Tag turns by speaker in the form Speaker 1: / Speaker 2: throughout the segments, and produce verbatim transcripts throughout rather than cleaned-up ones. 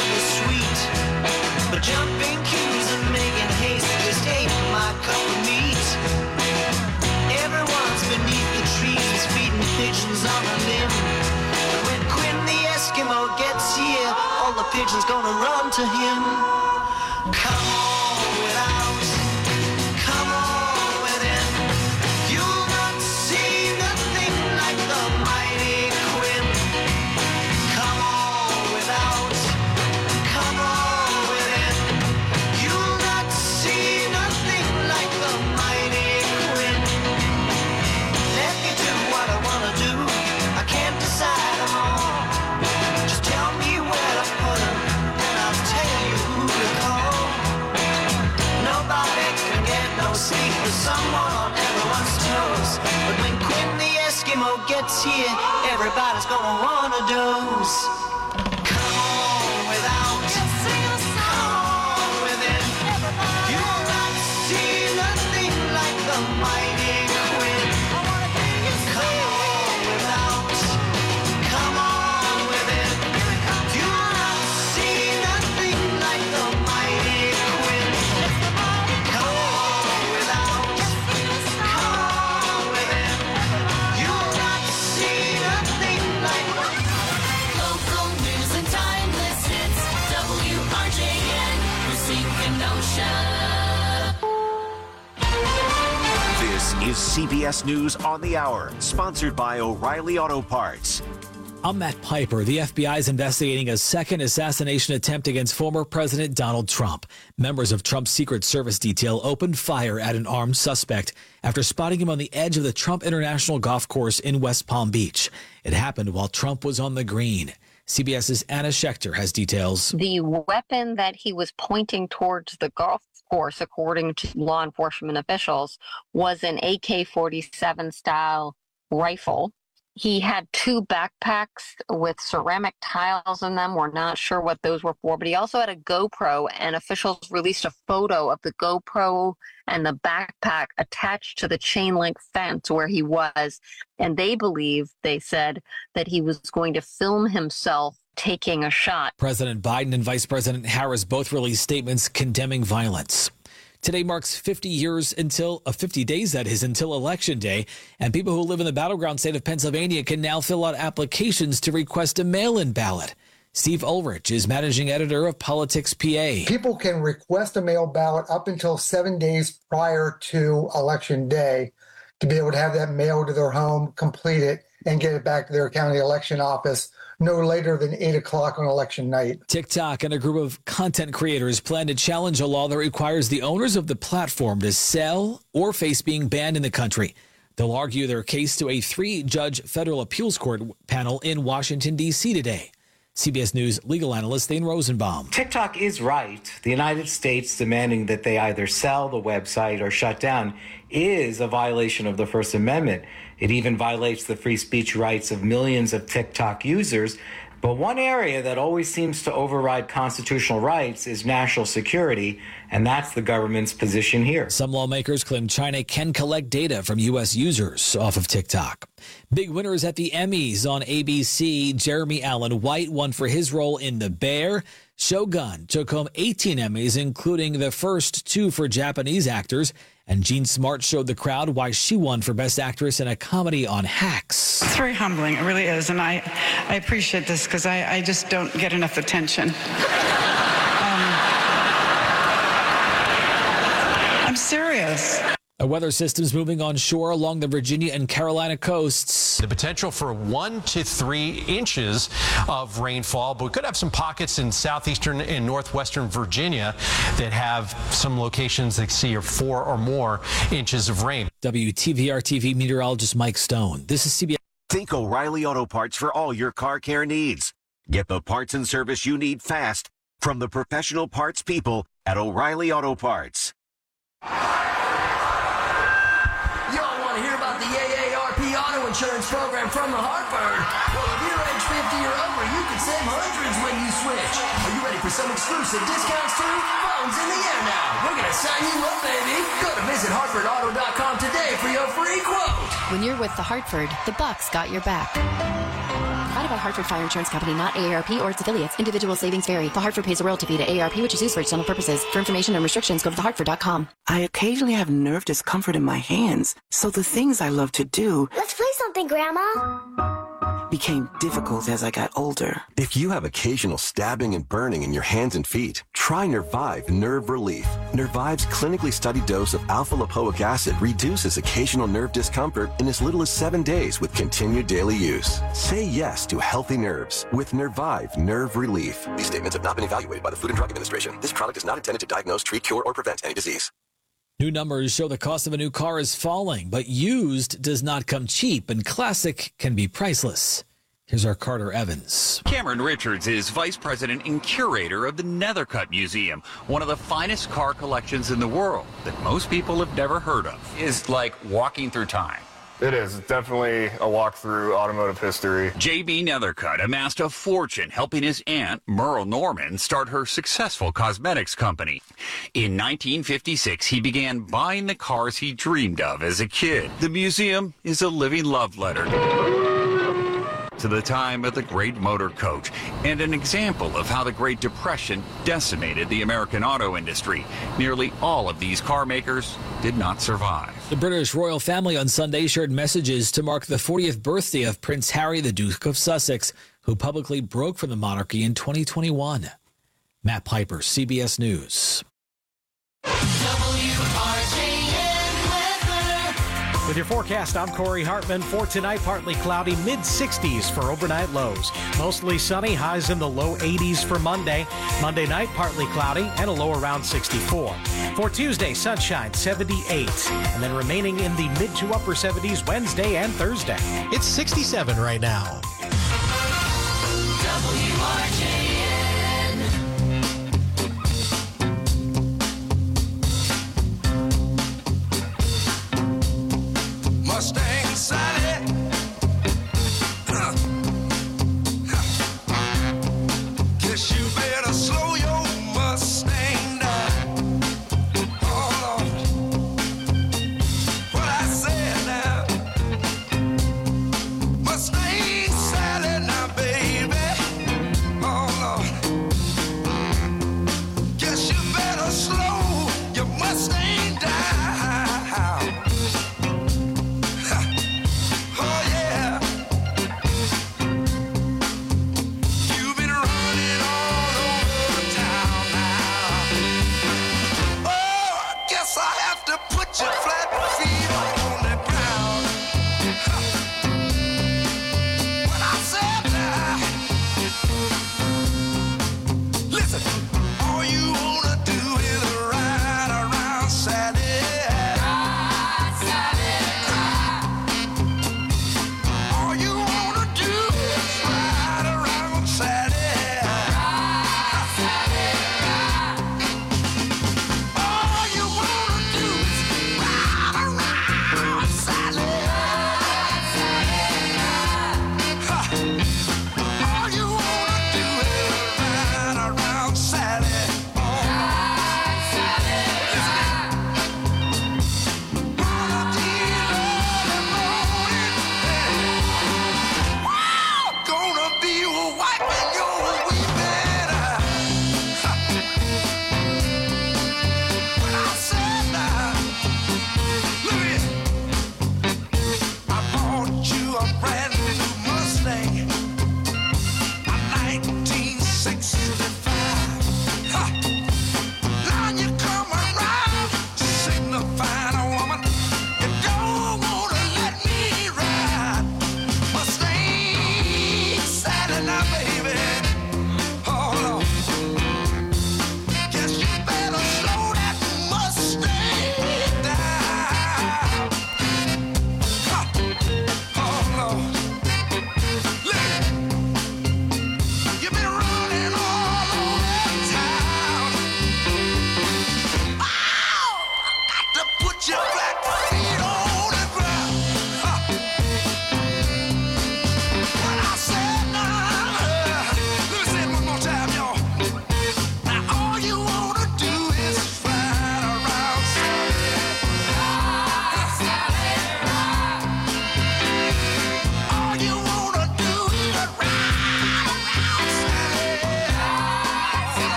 Speaker 1: sugar sweet. But jumping queues and making haste just ain't my cup of meat. Everyone's beneath the trees feeding pigeons on a limb. But when Quinn the Eskimo gets here, all the pigeons gonna run to him. Come on without, come on within. You'll not see nothing like the mighty Quinn. Come on without, come on within. You'll not see nothing like the mighty Quinn. Let me do what I wanna do. I can't decide them all. Just tell me where to put them, and I'll tell you who to call. Nobody can get no sleep with someone on everyone's toes. But when Quinn the Eskimo gets here, everybody's gonna want a dose. Come on without, come on within. You'll not see nothing like the mighty Quinn. Come on without, come on within. You'll not see nothing like the mighty Quinn. Come on without, come on within. You'll not see nothing like.
Speaker 2: Local news and timeless hits. W R J N, Racine Kenosha.
Speaker 3: This is C B S News on the Hour, sponsored by O'Reilly Auto Parts.
Speaker 4: I'm Matt Piper. The F B I is investigating a second assassination attempt against former President Donald Trump. Members of Trump's Secret Service detail opened fire at an armed suspect after spotting him on the edge of the Trump International Golf Course in West Palm Beach. It happened while Trump was on the green. CBS's Anna Schechter has details.
Speaker 5: The weapon that he was pointing towards the golf course, according to law enforcement officials, was an A K forty-seven style rifle. He had two backpacks with ceramic tiles in them. We're not sure what those were for, but he also had a GoPro, and officials released a photo of the GoPro and the backpack attached to the chain link fence where he was. And they believe, they said, that he was going to film himself taking a shot.
Speaker 4: President Biden and Vice President Harris both released statements condemning violence. Today marks fifty years until, uh, fifty days, that is, until Election Day. And people who live in the battleground state of Pennsylvania can now fill out applications to request a mail-in ballot. Steve Ulrich is managing editor of Politics P A.
Speaker 6: People can request a mail ballot up until seven days prior to Election Day to be able to have that mailed to their home, complete it, and get it back to their county election office no later than eight o'clock on election night. TikTok and a group of content creators plan to challenge a law that requires the owners of the platform to sell or face being banned in the country. They'll argue their case to a three-judge federal appeals court panel in Washington, D C today. C B S News legal analyst Thane Rosenbaum.
Speaker 7: TikTok is right. The United States demanding that they either sell the website or shut down is a violation of the First Amendment. It even violates the free speech rights of millions of TikTok users. But one area that always seems to override constitutional rights is national security, and that's the government's position here.
Speaker 4: Some lawmakers claim China can collect data from U S users off of TikTok. Big winners at the Emmys on A B C. Jeremy Allen White won for his role in The Bear. Shogun took home eighteen Emmys, including the first two for Japanese actors. And Jean Smart showed the crowd why she won for Best Actress in a comedy on Hacks.
Speaker 8: It's very humbling. It really is. And I, I appreciate this because I, I just don't get enough attention. um, I'm serious.
Speaker 4: A weather system's moving on shore along the Virginia and Carolina coasts.
Speaker 9: The potential for one to three inches of rainfall, but we could have some pockets in southeastern and northwestern Virginia that have some locations that see four or more inches of rain.
Speaker 4: W T V R T V meteorologist Mike Stone. This is C B S.
Speaker 3: Think O'Reilly Auto Parts for all your car care needs. Get the parts and service you need fast from the professional parts people at O'Reilly Auto Parts.
Speaker 10: Insurance program from the Hartford. Well, if you're age fifty or over, you can save hundreds when you switch. Are you ready for some exclusive discounts too? Phone's in the air now. We're going to sign you up, baby. Go to visit hartford auto dot com today for your free quote.
Speaker 11: When you're with the Hartford, the Bucks got your back. Provided by Hartford Fire Insurance Company, not A A R P or its affiliates. Individual savings vary. The Hartford pays a royalty fee to A A R P, which is used for external purposes. For information and restrictions, go to the hartford dot com.
Speaker 12: I occasionally have nerve discomfort in my hands, so the things I love to do...
Speaker 13: Let's play something, Grandma.
Speaker 12: ...became difficult as I got older.
Speaker 14: If you have occasional stabbing and burning in your hands and feet, try Nervive Nerve Relief. Nervive's clinically studied dose of alpha-lipoic acid reduces occasional nerve discomfort in as little as seven days with continued daily use. Say yes to healthy nerves with Nervive Nerve Relief. These statements have not been evaluated by the Food and Drug Administration. This product is not intended to diagnose, treat, cure, or prevent any disease.
Speaker 4: New numbers show the cost of a new car is falling, but used does not come cheap, and classic can be priceless. Here's our Carter Evans.
Speaker 15: Cameron Richards is vice president and curator of the Nethercutt Museum, one of the finest car collections in the world that most people have never heard of. It's like walking through time.
Speaker 16: It is. It's definitely a walk through automotive history.
Speaker 15: J B Nethercutt amassed a fortune helping his aunt, Merle Norman, start her successful cosmetics company. In nineteen fifty-six, he began buying the cars he dreamed of as a kid. The museum is a living love letter to the time of the great motor coach and an example of how the Great Depression decimated the American auto industry. Nearly all of these car makers did not survive.
Speaker 4: The British royal family on Sunday shared messages to mark the fortieth birthday of Prince Harry, the Duke of Sussex, who publicly broke from the monarchy in twenty twenty-one. Matt Piper, C B S News.
Speaker 17: With your forecast, I'm Corey Hartman. For tonight, partly cloudy, mid sixties for overnight lows. Mostly sunny, highs in the low eighties for Monday. Monday night, partly cloudy and a low around sixty-four. For Tuesday, sunshine, seventy-eight. And then remaining in the mid to upper seventies Wednesday and Thursday.
Speaker 18: It's sixty-seven right now.
Speaker 2: W R J N.
Speaker 19: Mustang Sally. Uh. Guess you better slow your Mustang down. Oh Lord, what I said now. Mustang Sally now, baby. Oh Lord, guess you better slow your Mustang down.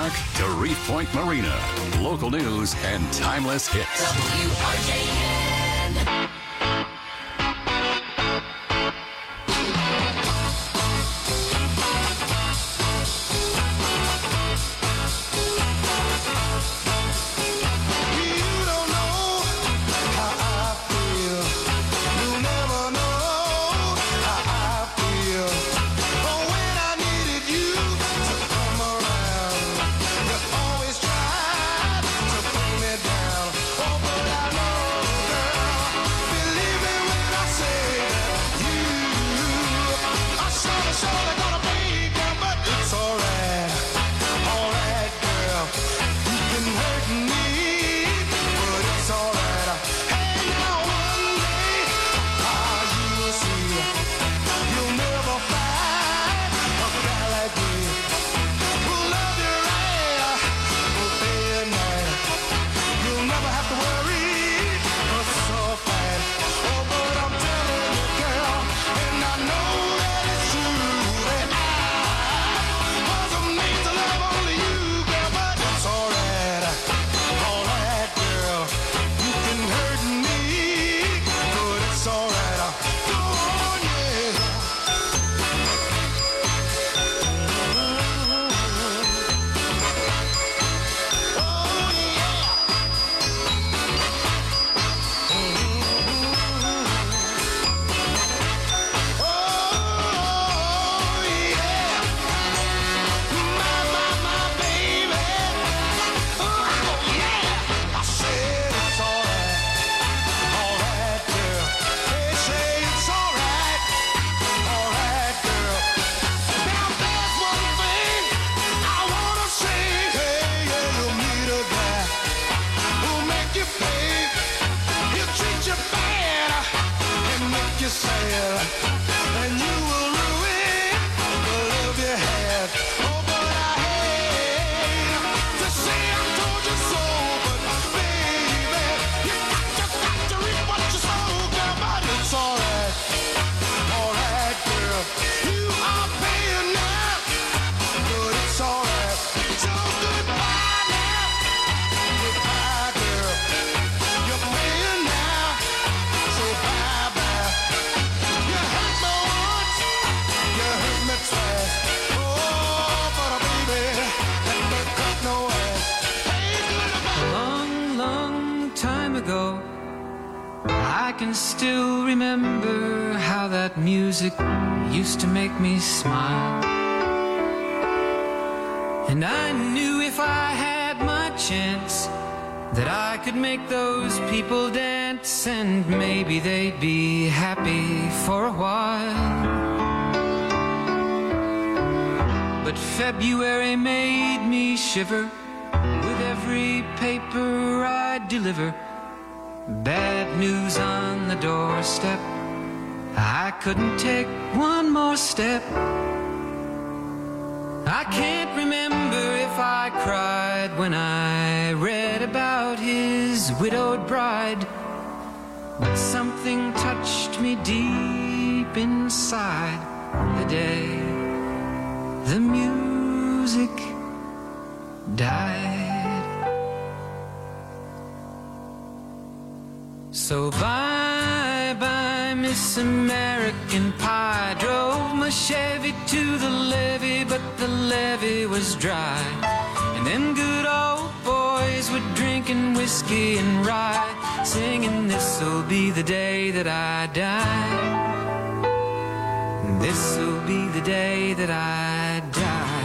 Speaker 20: Park to Reef Point Marina. Local news and timeless hits.
Speaker 2: W R J N.
Speaker 21: Still remember how that music used to make me smile. And I knew if I had my chance that I could make those people dance, and maybe they'd be happy for a while. But February made me shiver with every paper I deliver. Bad news on the doorstep. I couldn't take one more step. I can't remember if I cried when I read about his widowed bride, but something touched me deep inside the day the music died. So bye-bye, Miss American Pie. Drove my Chevy to the levee, but the levee was dry. And them good old boys were drinking whiskey and rye, singing, this'll be the day that I die. This'll be the day that I die.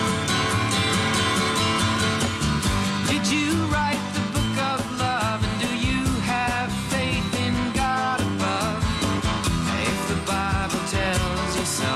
Speaker 21: Did you write the book of love, and do you have faith in God above? If the Bible tells you so.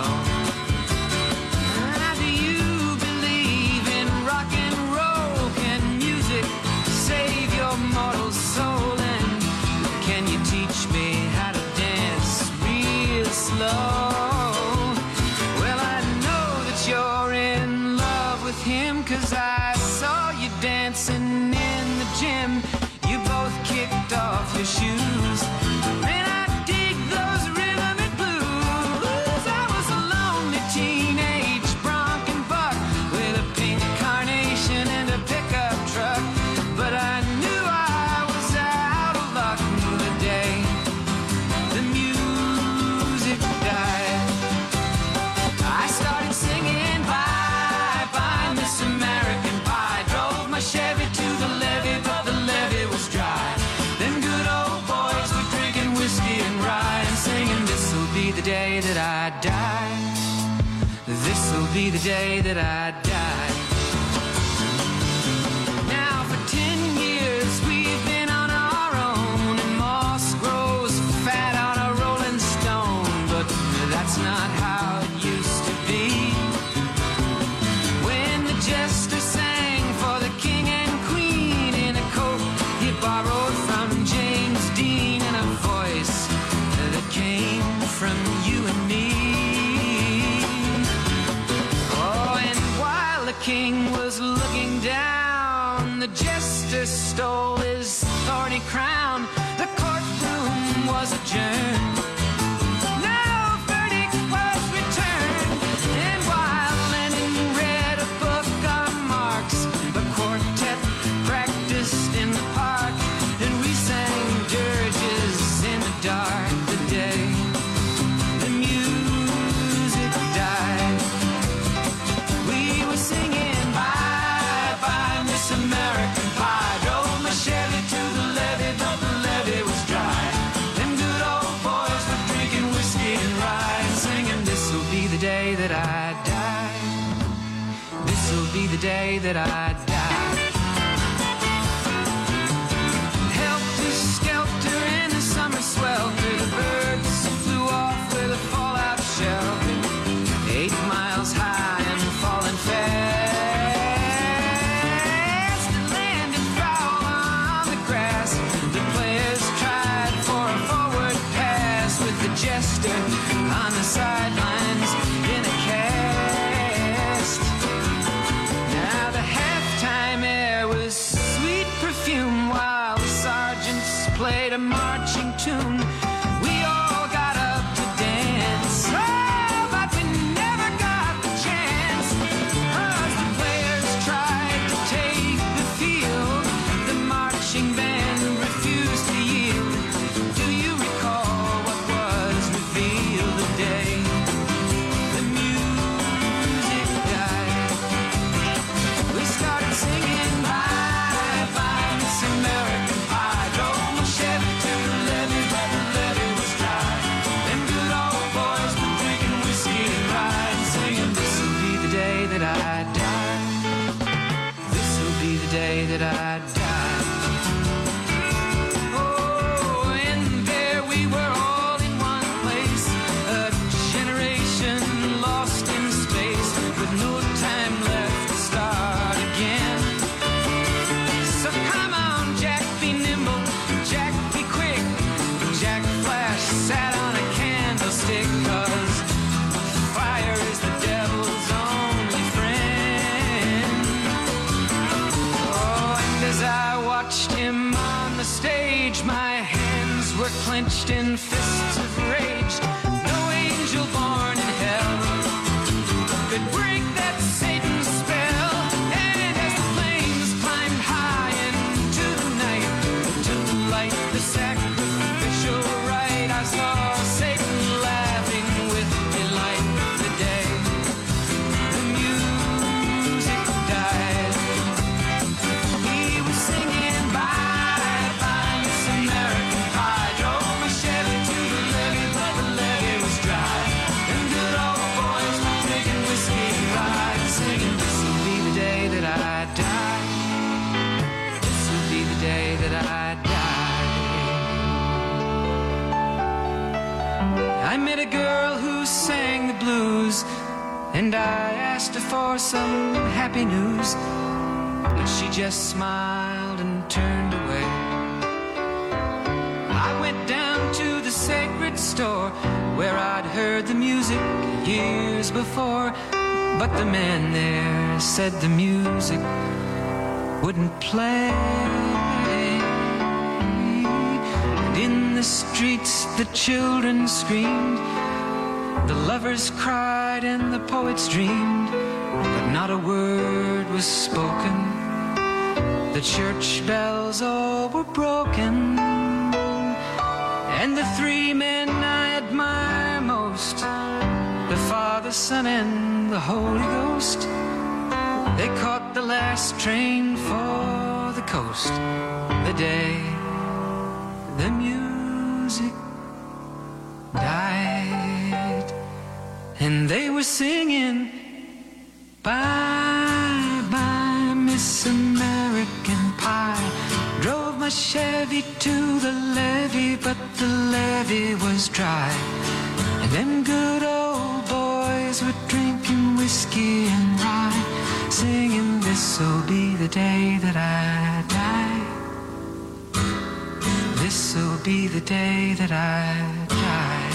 Speaker 21: Do you believe in rock and roll? Can music save your mortal soul? And can you teach me how to dance real slow? Well, I know that you're in love with him, 'cause I saw you dancing in the gym. You both kicked off your shoes. Man, I dig those rhythm and blues. I was a lonely teenage bronc and buck with a pink carnation the day that I die. This'll be the day that I die. Now for ten years we've been on our own, and moss grows fat on a rolling stone, but that's not how it used to be. When the jester sang for the king and queen in a coat he borrowed from James Dean, and a voice that came from you and me. Oh, and while the king was looking down, the jester stole his thorny crown. The courtroom was adjourned. No verdict was returned. And while Lenin read a book on Marx, the quartet practiced in the park, and we sang dirges in the dark. The day the music died, we were singing bye bye Miss American Pie. Drove my Chevy to the levee, but the levee was dry. Them good old boys were drinking whiskey and rye, and singing, this'll be the day that I die. This'll be the day that I die. Helter-skelter in the summer swelter, the birds flew off with a fallout shelter, eight miles high and falling fast. It landed foul on the grass. The players tried for a forward pass, with the jester on the sidelines in a cast. Now the halftime air was sweet perfume, while the sergeants played a marching tune. We all got up to dance, oh, but we never got the chance, 'cause the players tried to take the field. The marching band refused to yield. Do you recall what was revealed the day the music died? We started singing bye bye Miss American Pie. Drove my Chevy to the levee, but the levee was dry. Them good old boys were drinking whiskey and rye, and singing, this'll be the day that I die. This'll be the day that I die. Oh, and there we were all in one place, a generation lost in space, with no time left to start again. So come on, Jack, be nimble, Jack, be quick. Jack Flash sat on a candlestick, 'cause fire is the devil's only friend. Oh, and as I watched him on the stage, my hands were clenched in fists of rage. No angel born in hell could break that Satan's spell. And as the flames climbed high into the night, to light the sacrificial rite, I saw Satan laughing with delight. The day the music died, he was singing bye bye Miss American Pie. Drove my Chevy to the levee, but the levee was dry. Them good old boys were drinking whiskey and rye, and singing, this'll be the day that I die. This'll be the day that I die. I met a girl who sang the blues, and I asked her for some happy news, but she just smiled and turned away. I went down to the sacred store, where I'd heard the music years before, but the man there said the music wouldn't play. And in the streets the children screamed, the lovers cried, and the poets dreamed, but not a word was spoken. The church bells all were broken, and the three men I admire most, the Father, Son, and the Holy Ghost, they caught the last train for the coast. The day the music died. and they were singing, bye, bye, Miss American Pie. Drove my Chevy to the levee, but the levee was dry. And them good old boys were drinking whiskey and rye, singing, this'll be the day that I die. This'll be the day that I die.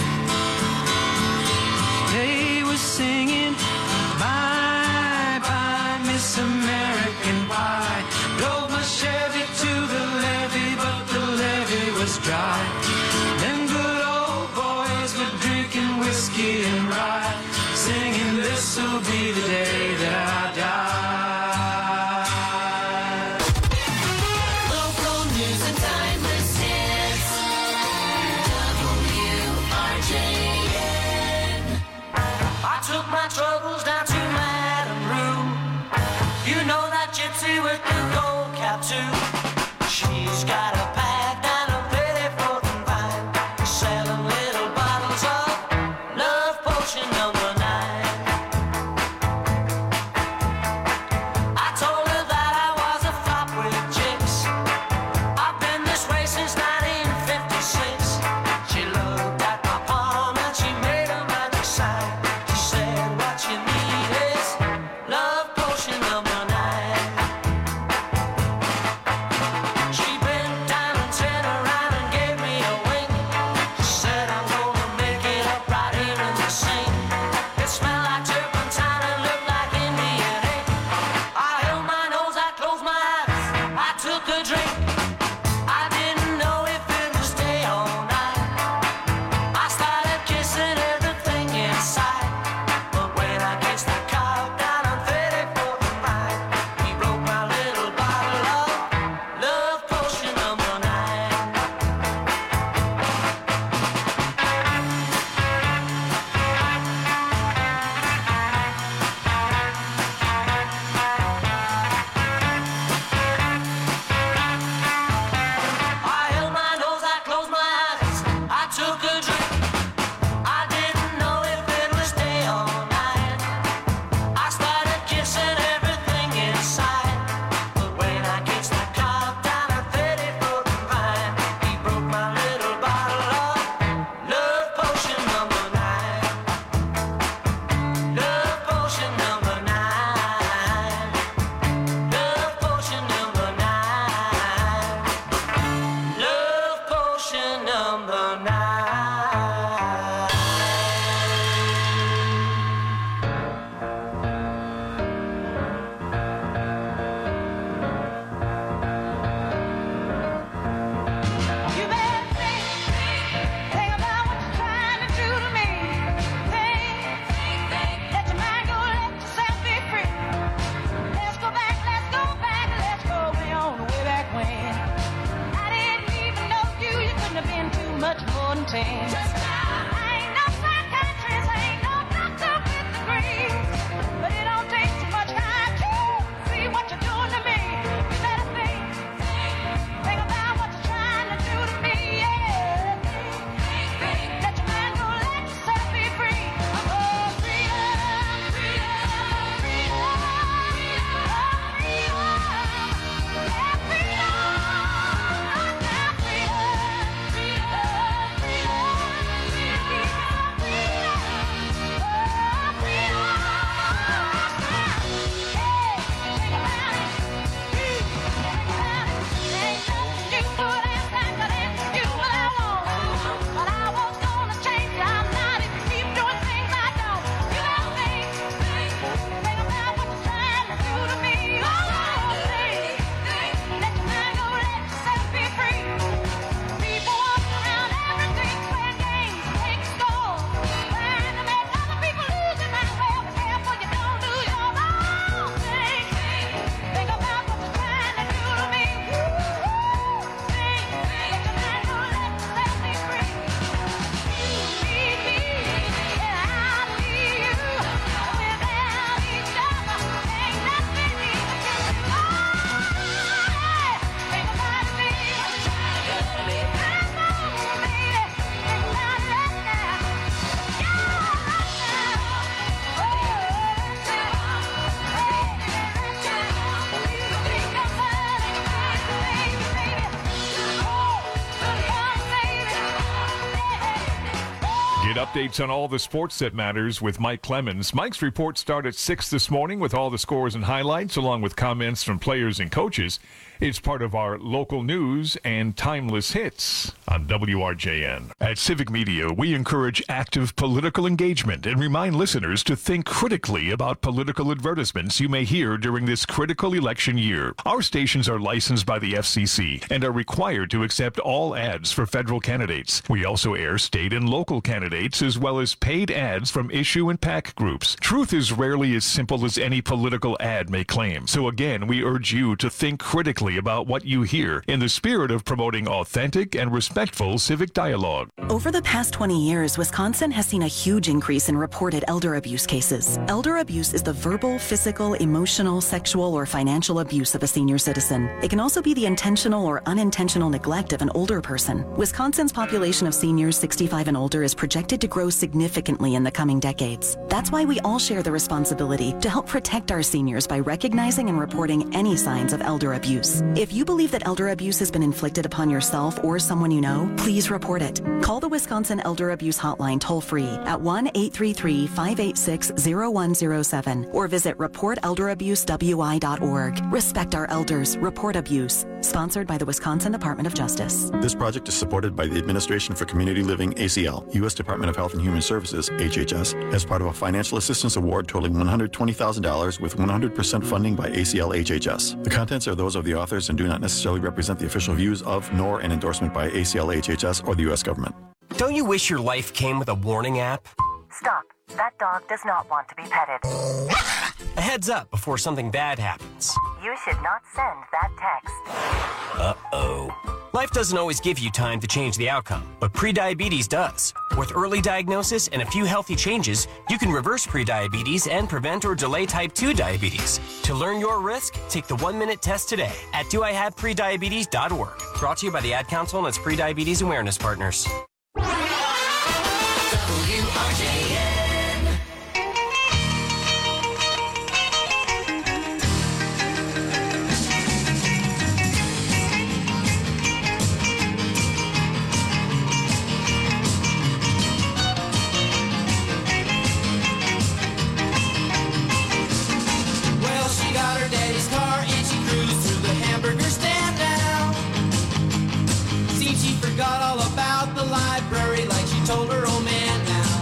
Speaker 21: They were singing, bye, bye, Miss American Pie. Drove my Chevy to the levee, but the levee was dry. Them good old boys were drinking whiskey and rye, singing, this'll be the day that I die.
Speaker 2: Local news and timeless hits. W R J N.
Speaker 10: I took my troubles down to Madame Rue. You know that gypsy with the gold cap too. She's got a bag down a pretty floating vine, selling little bottles of love potion number nine. I told her that I was a flop with chicks. I've been this way since nineteen fifty-six. She looked at my palm and she made a magic sign. She said, what you need is love potion number nine. She bent down and turned around and gave me a wink. She said, I'm gonna make it up right here in the sink. It smelled like turpentine and looked like Indian ink. I held my nose, I closed my eyes, I took a drink. I didn't know if it would stay all night. I started kissing everything inside, but when I kissed the cow down on thirty-fourth and Vine, he broke my little bottle of love potion number nine. I held my nose, I closed my eyes, I took a drink. I didn't know if it would stay all night. I started kissing everything inside, but when I kissed the cop down at thirty-fourth and Vine, he broke my little bottle of love potion number nine. Love potion number nine. Love potion number nine. Love potion number nine.
Speaker 21: You better think, think about what you're trying to do to me. Think, let your mind go, let yourself be free. Let's go back, let's go back, let's go beyond way back when. I didn't even know you, you couldn't have been too much more than ten. I ain't no psychiatrist, I ain't no doctor with degrees, but it don't take too much time to see what you're doing to me. You better think, think about what you're trying to do to me, yeah. Let your mind go, let yourself be free. Oh, freedom, freedom, freedom, oh, freedom, yeah, freedom, now freedom, freedom, freedom.
Speaker 1: Get updates on all the sports that matters with Mike Clemens. Mike's reports start at six this morning with all the scores and highlights, along with comments from players and coaches. It's part of our local news and timeless hits on W R J N. At Civic Media, we encourage active political engagement and remind listeners to think critically about political advertisements you may hear during this critical election year. Our stations are licensed by the F C C and are required to accept all ads for federal candidates. We also air state and local candidates as well as paid ads from issue and PAC groups. Truth is rarely as simple as any political ad may claim. So again, we urge you to think critically about what you hear in the spirit of promoting authentic and respectful civic dialogue.
Speaker 22: Over the past twenty years, Wisconsin has seen a huge increase in reported elder abuse cases. Elder abuse is the verbal, physical, emotional, sexual, or financial abuse of a senior citizen. It can also be the intentional or unintentional neglect of an older person. Wisconsin's population of seniors sixty-five and older is projected to grow significantly in the coming decades. That's why we all share the responsibility to help protect our seniors by recognizing and reporting any signs of elder abuse. If you believe that elder abuse has been inflicted upon yourself or someone you know, please report it. Call the Wisconsin Elder Abuse Hotline toll-free at one eight three three, five eight six, zero one zero seven or visit report elder abuse w i dot org. Respect our elders. Report abuse. Sponsored by the Wisconsin Department of Justice.
Speaker 23: This project is supported by the Administration for Community Living, A C L, U S Department of Health and Human Services, H H S, as part of a financial assistance award totaling one hundred twenty thousand dollars with one hundred percent funding by A C L H H S. The contents are those of the authors and do not necessarily represent the official views of, nor an endorsement by A C L H H S or the U S government.
Speaker 24: Don't you wish your life came with a warning app?
Speaker 25: Stop. That dog does not want to be petted.
Speaker 24: A heads up before something bad happens.
Speaker 25: You should not send that text.
Speaker 24: Uh-oh. Life doesn't always give you time to change the outcome, but prediabetes does. With early diagnosis and a few healthy changes, you can reverse prediabetes and prevent or delay type two diabetes. To learn your risk, take the one-minute test today at do I have prediabetes dot org. Brought to you by the Ad Council and its prediabetes awareness partners.
Speaker 2: W R J N.
Speaker 21: Well, she got her daddy's car and she cruised through the hamburger stand now. Seems she forgot all about the library like she told her old man now.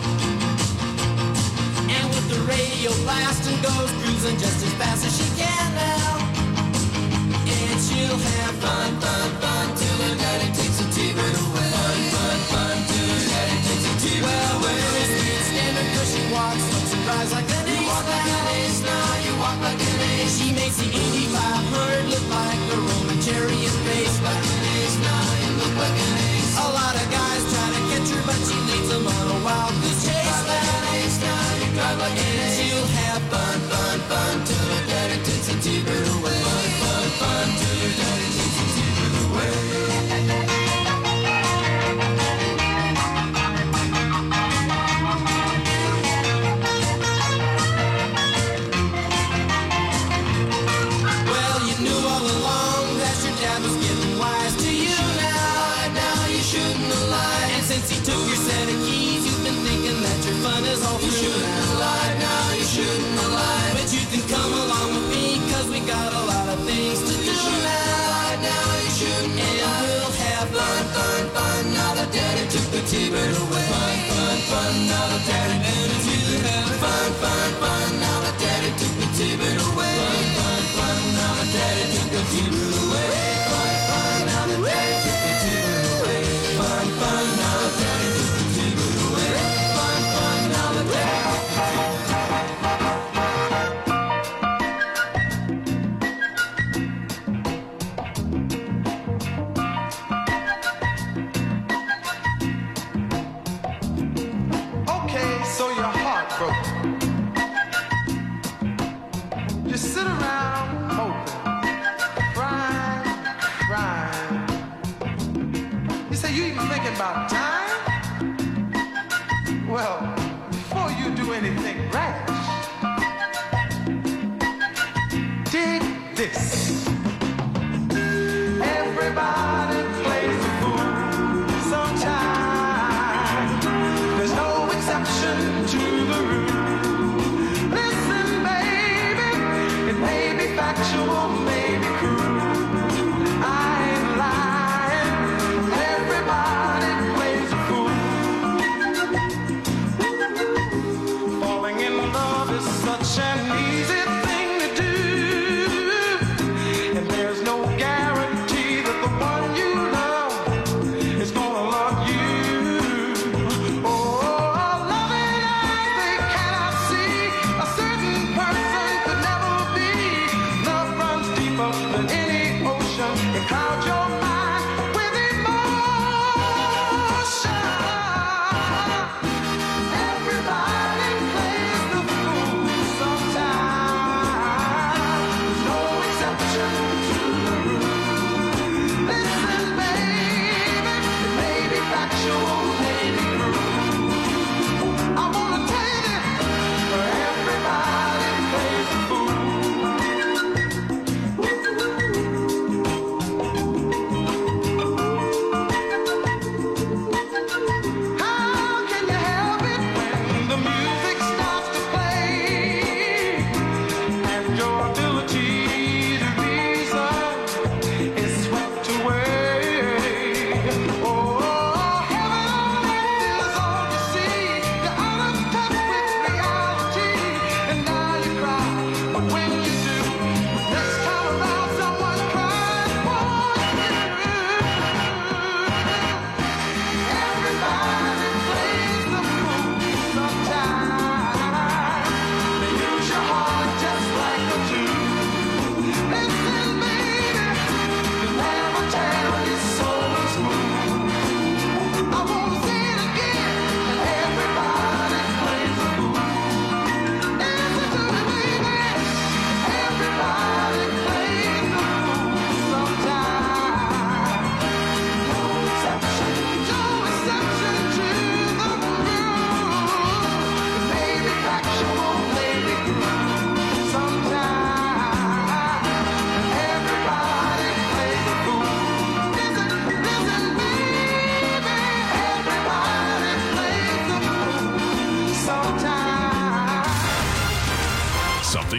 Speaker 21: And with the radio blasting goes cruising just as fast as she can now. And she'll have fun, fun, fun till her daddy takes a T-bird away. Fun, fun, fun till her daddy takes a T-bird well, away. Well, with her standard cause she walks, looks and drives like an ace. You walk like an ace now, you walk like an ace. She makes the Indy five hundred look like a Roman chariot race. Like an ace now, you look like an ace. A lot of guys try to catch her, but she leads them on a wild goose chase. Drive like an ace now, you drive like an ace. She'll have fun, fun, fun till her daddy takes a T-bird away. Fun, fun, fun till her daddy takes a T-bird away. Well, you knew all along that your dad was getting wise to you now. Now you shouldn't have lied. And since he took your set of keys, you've been thinking that your fun is all through. You shouldn't have lied. Now you shouldn't have lied. But you can come along with me, cause we got a lot of things to do now. Now you shouldn't have lied. And we'll have fun, fun, fun. Now the daddy took the T-bird away. Fun, fun, fun. Now the daddy took the T-bird away. Fun, fun, fun. Now the daddy took the T-bird away. Fun, fun, fun. Now the daddy took the T-bird away. Fun, fun. Now the daddy took the T-bird away. Fun, fun. Now the daddy took the T-bird away. Fun, fun. Now the daddy took the
Speaker 19: Okay, so you're heartbroken. Just sit around moping, crying, crying. You say you even thinking about time? Well, before you do anything rash, dig this. Everybody plays the fool sometimes. There's no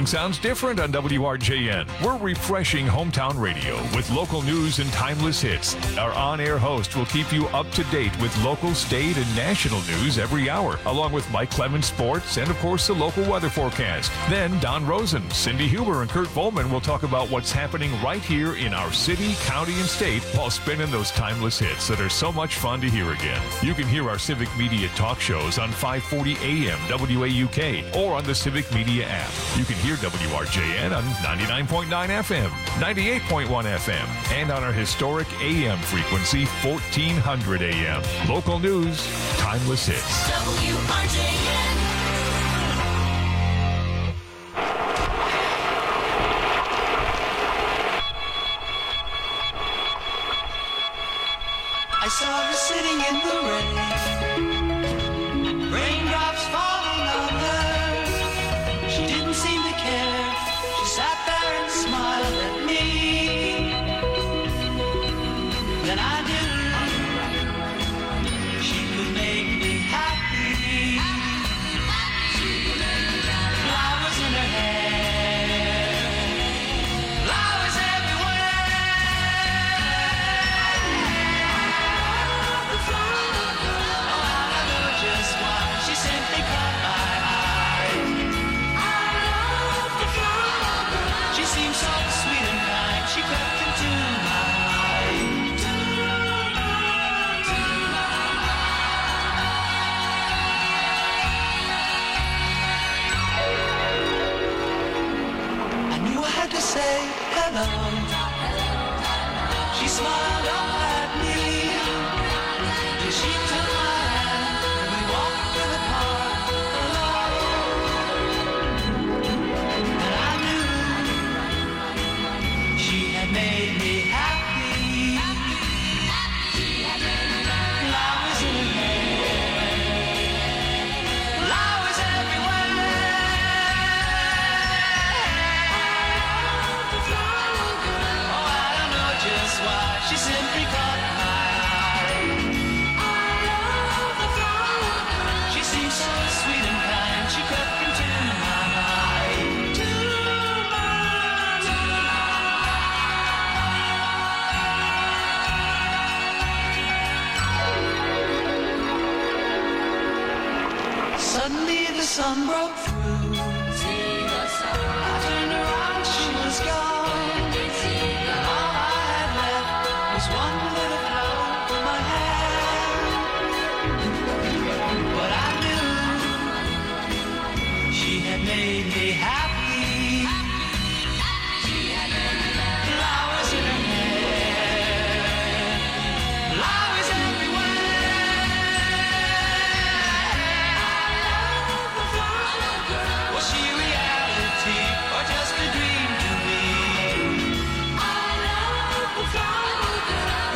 Speaker 1: sounds different on W R J N. We're refreshing hometown radio with local news and timeless hits. Our on-air host will keep you up to date with local, state, and national news every hour, along with Mike Clemens Sports and, of course, the local weather forecast. Then Don Rosen, Cindy Huber, and Kurt Volman will talk about what's happening right here in our city, county, and state while spinning those timeless hits that are so much fun to hear again. You can hear our Civic Media talk shows on five forty A M W A U K or on the Civic Media app. You can hear W R J N on ninety-nine point nine F M, ninety-eight point one F M, and on our historic A M frequency, fourteen hundred A M. Local news, timeless hits.
Speaker 2: W R J N.
Speaker 21: I saw her sitting in the rain, raindrops falling on her. She didn't seem to care. She sat there and smiled at me. Then I knew she could make me happy. Flowers in her hair, flowers everywhere. She simply caught my eye. I love the flower girl. She seemed so sweet and kind. She crept into my mind. I knew I had to say hello. She smiled up at me. And she took my hand. We walked through the park alone. And I knew she had made me happy. Flowers in her hair, flowers everywhere. Oh, I don't know just why she simply caught my eye. She seemed so sweet and kind. She crept into my mind. Suddenly the sun broke through. I turned around, she was gone. All I had left was one little flower in my hand. But I knew she had made me happy. Flowers in her hair, flowers everywhere. Was she reality or just a dream to me? I love the flower girl.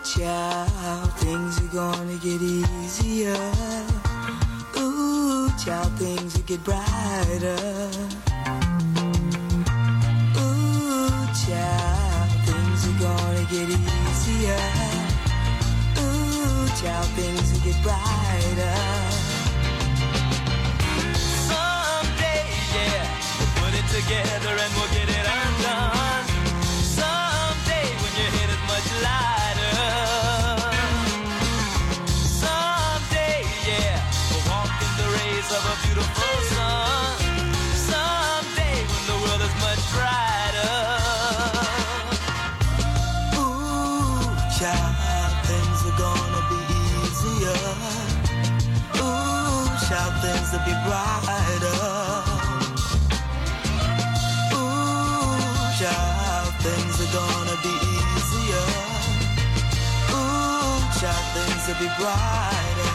Speaker 5: child, things are gonna get easier. Ooh, child, things will get brighter. Ooh, child, things are gonna get easier. Ooh, child, things will get brighter. Someday, yeah, we'll put it together and we'll get it undone. Someday when your head is much lighter. Someday, yeah, we'll walk in the rays of a beautiful sun. Someday when the world is much brighter. Ooh, child, things are gonna be easier. Ooh, child, things will be brighter. Ooh, child, things are gonna be easier. Ooh, child, things will be brighter.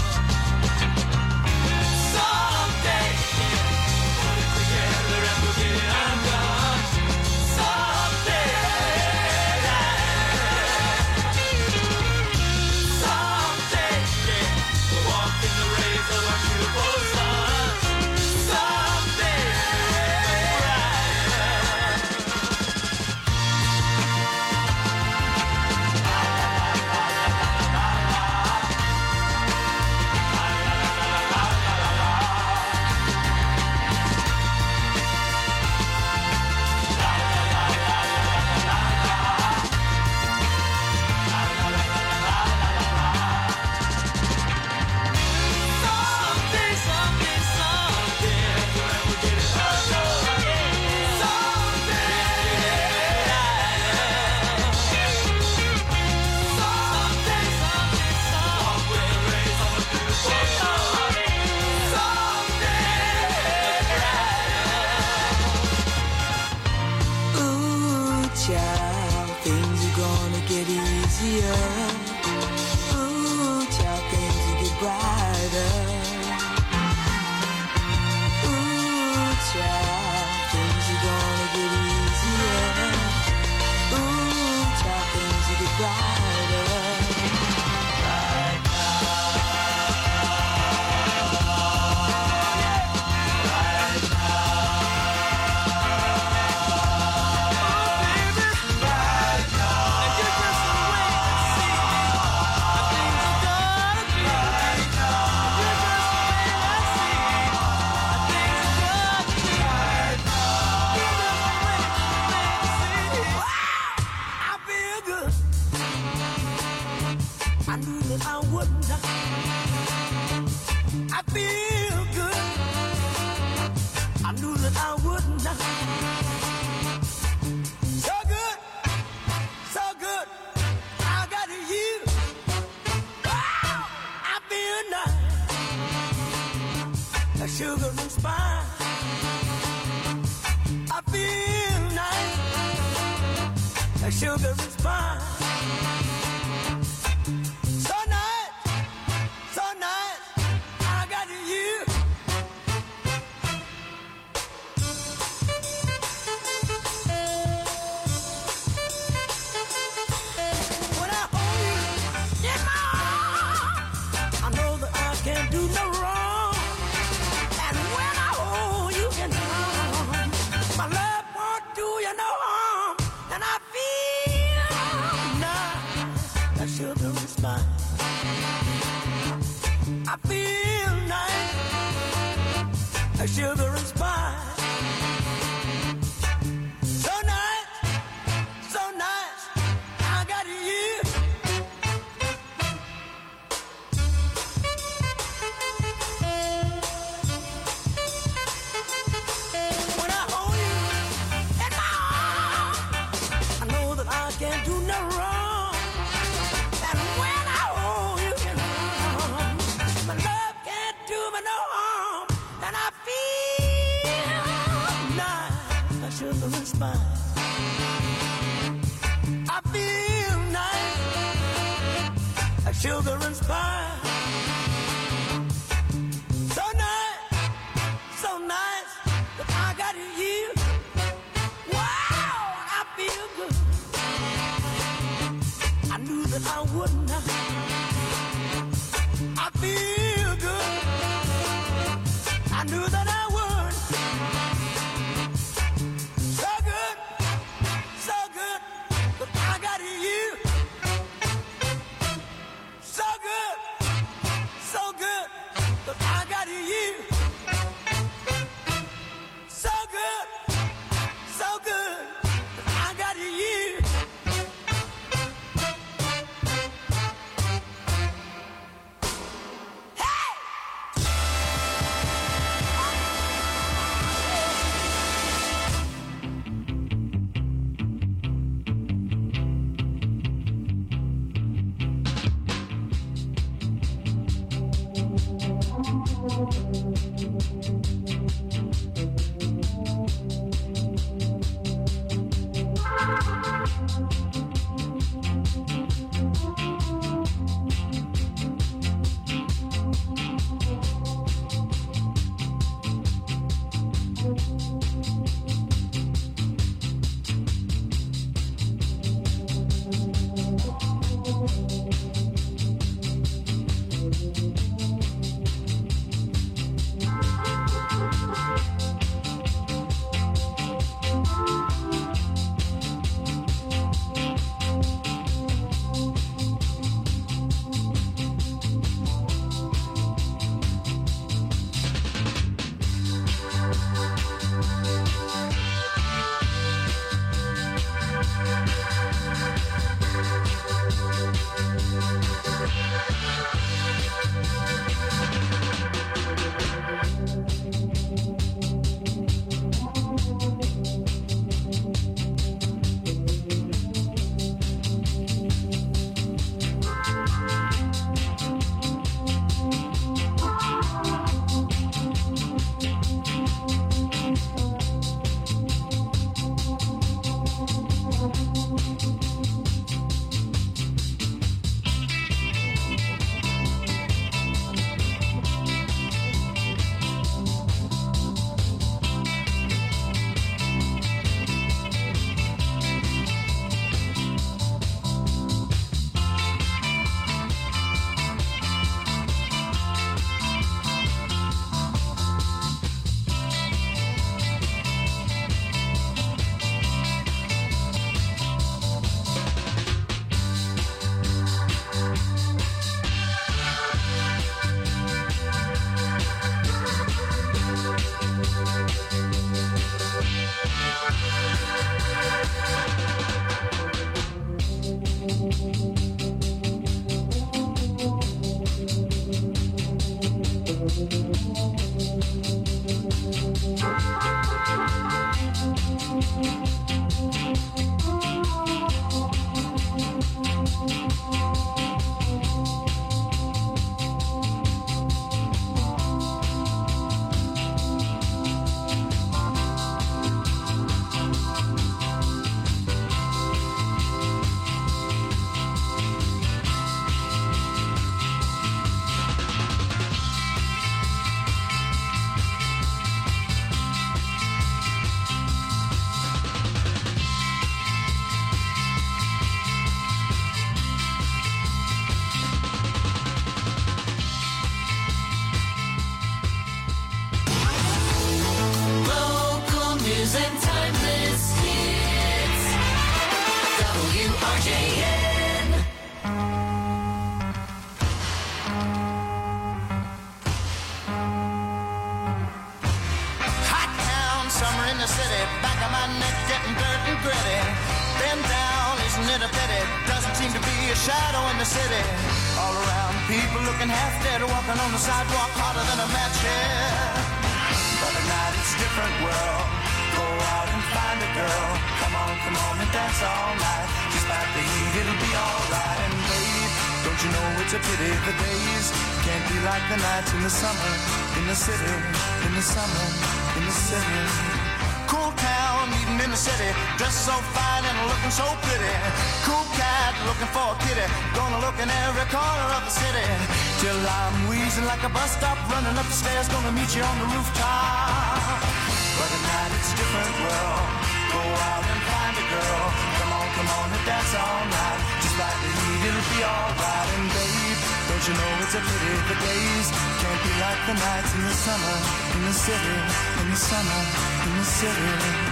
Speaker 5: Someday, put it together and we'll get it undone. Someday, someday, yeah, we'll walk in the rays of a beautiful sun. Someday, someday, someday, someday, we'll get it undone. Someday, someday, someday, someday, rays of a beautiful sun. Someday, ooh, child, things are gonna get easier. Ooh, child, things will get brighter. Ooh, child, things are gonna get easier. Ooh, child, things will get brighter. Right sugar and spice. I feel nice, like sugar and spice. So nice, so nice, I got you. When I hold you in my arms, I know that I can't do no wrong. My love won't do you no harm, and I feel nice, that sugar and spice. I feel nice, that sugar and spice. So nice, so nice, I got you. When I hold you in my arms, I know that I can't do no wrong. And when I hold you in my arms, my love can't do me no harm. And I feel nice, like sugar and spice. I feel nice, like sugar and spice. So nice, so nice, that I got you. Wow, I feel good. I knew that that I would not. I feel good. I knew that I would. So good, so good, but I got you. So good, so good, but I got you. So good, so good, but I got you.
Speaker 19: Go out and find a girl. Come on, come on and dance all night. Just like the heat, it'll be you know it's a pity the days can't be like the nights in the summer, in the city, in the summer, in the city.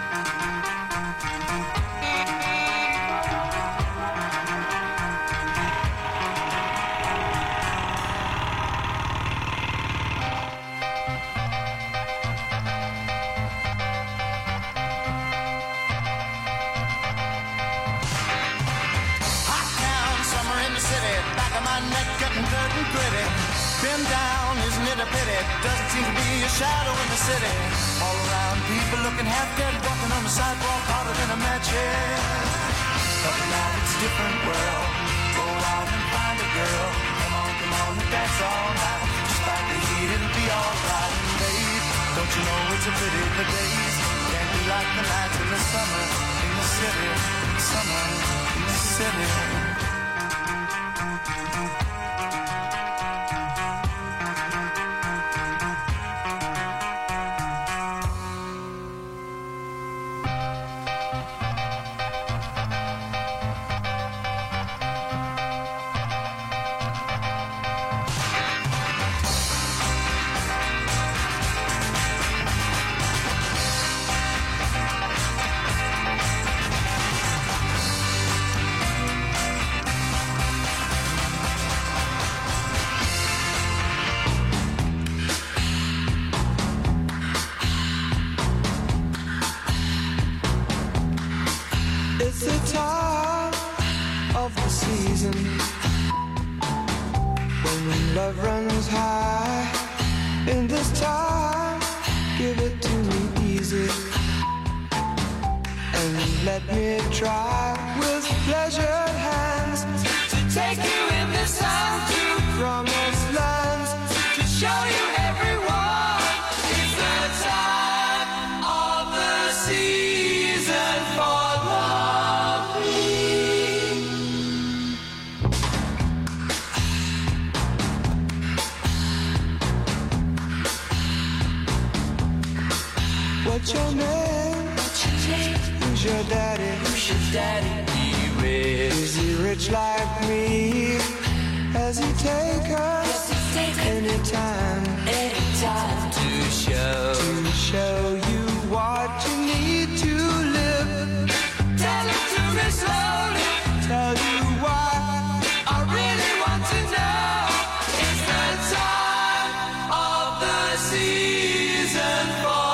Speaker 19: Been down, isn't it a pity? Doesn't seem to be a shadow in the city. All around, people looking half dead, walking on the sidewalk harder than a match head. But now it's a different world. Go out and find a girl. Come on, come on, and dance all night. Despite the heat, it'll be alright. And babe, don't you know it's a pity the days can't be like the nights in the summer in the city, summer in the city. It's the time of the season when love runs high. In this time, give it to me easy and let me try with pleasured hands to take you in this time to promised lands, to show you everyone. It's the time of the season for What's your name? What's your name? Who's your daddy? Who's your daddy? He rich. Is he rich like me? Has he take us anytime? Anytime to show to show you what you need to live. Tell it to me slowly. Tell you why I really want to know. It's the time of the season for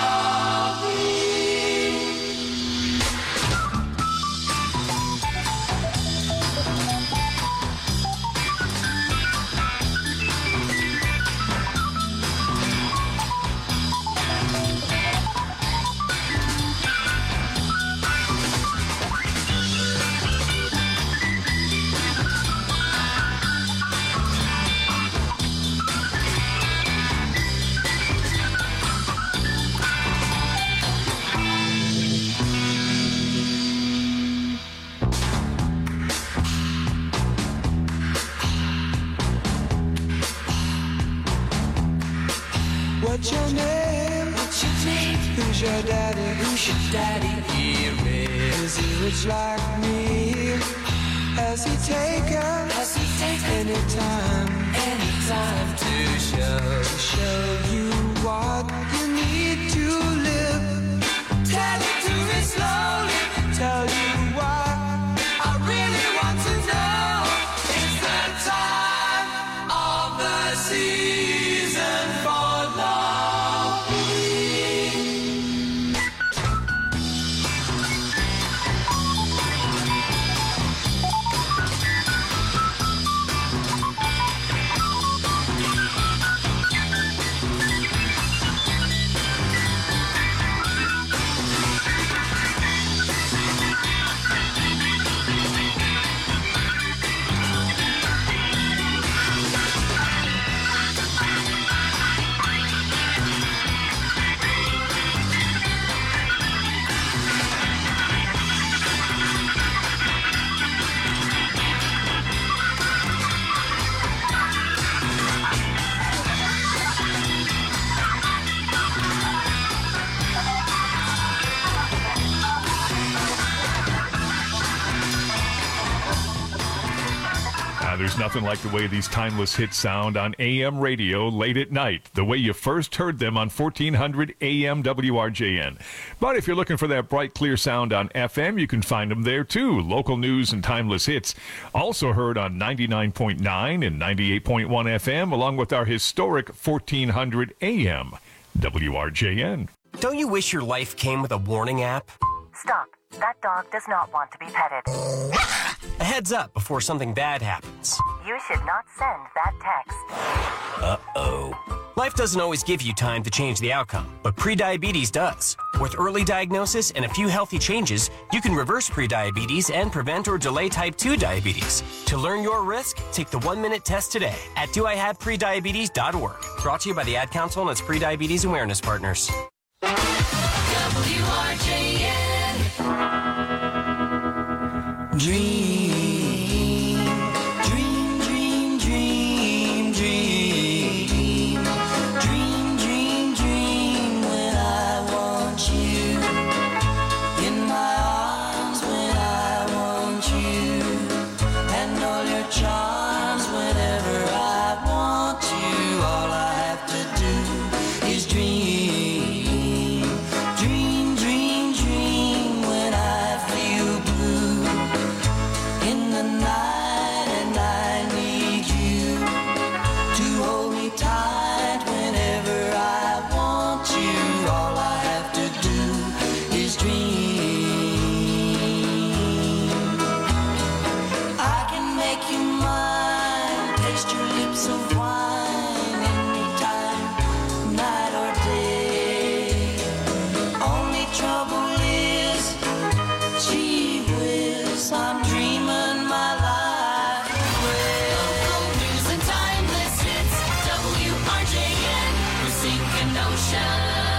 Speaker 19: What's your name? What's your name? Who's your daddy? Who's your daddy? He rich. Is he rich like me? Has he taken? Has he taken anytime? Anytime to show to show you what you need to live. Tell it to me slowly. Tell you why I really want to know. It's the time of the season for
Speaker 1: there's nothing like the way these timeless hits sound on A M radio late at night, the way you first heard them on fourteen hundred A M W R J N. But if you're looking for that bright, clear sound on F M, you can find them there too. Local news and timeless hits. Also heard on ninety-nine point nine and ninety-eight point one F M, along with our historic fourteen hundred A M W R J N.
Speaker 24: Don't you wish your life came with a warning app?
Speaker 25: Stop. That dog does not want to be petted.
Speaker 24: A heads up before something bad happens.
Speaker 25: You should not send that text.
Speaker 24: Uh-oh. Life doesn't always give you time to change the outcome, but prediabetes does. With early diagnosis and a few healthy changes, you can reverse prediabetes and prevent or delay type two diabetes. To learn your risk, take the one-minute test today at do I have prediabetes dot org. Brought to you by the Ad Council and its prediabetes awareness partners.
Speaker 2: W R J N.
Speaker 19: Dream, dream, dream, dream, dream, dream, dream, dream when I want you in my arms, when I want you, and all your charms whenever I want you. All I have to do is dream, dream, dream, dream when I feel blue in the night.